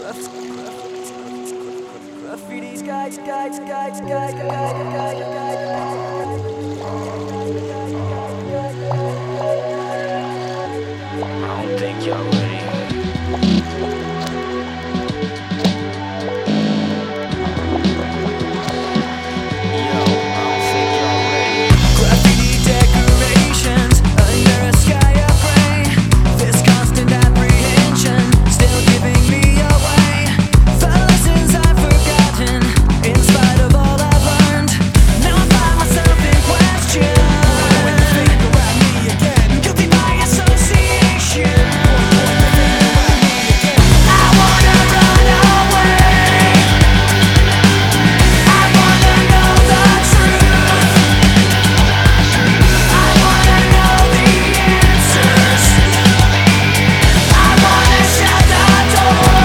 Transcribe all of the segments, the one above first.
Graffiti's guys. I don't think y'all ready. Yo, I don't think y'all ready. Graffiti decorations under a sky of gray. This constant apprehension still giving me away. The lessons I've forgotten in spite of all I've learned. Now I find myself in question. When you think about me again, guilty by association. I wanna run away. I wanna know the truth. I wanna know the answers. I wanna shut the door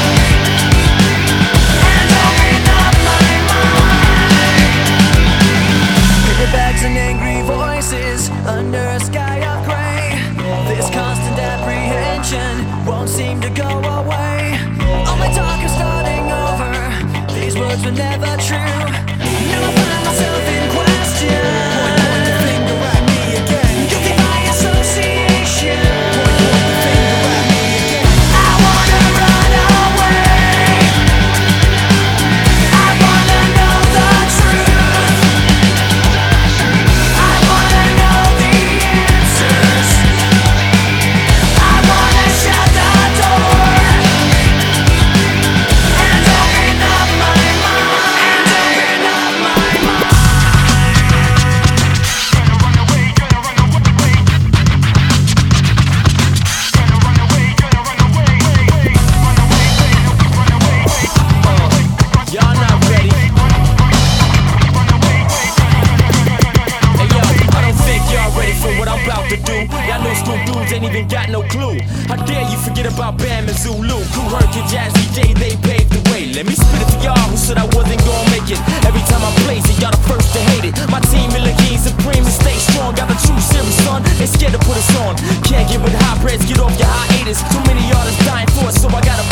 and open up my mind. Paper bags and angry voices under a sky of gray. This constant apprehension won't seem to go away. All my talk is starting over. These words were never true. Now I find myself in question. Point the finger at me again. Guilty by association. Point the finger at me again. I wanna run away. I wanna know the truth. I wanna know the answers. I wanna shut the door and open up my mind. And open up my mind. Y'all not ready. Hey yo, I don't think y'all ready for what I'm about to do. Y'all new school dudes ain't even got no clue. How dare you forget about Bam and Zulu? Kool Herc and Jazzy J, they paved the way. Let me spit it for y'all who said I wasn't gonna make it. Every time I blaze it, y'all the first to hate it. My team Milligan supreme and stay strong. Got the true series, son. They scared to put us on. Can't get with high breads, get off your hiatus. Too many artists dying for it, so I gotta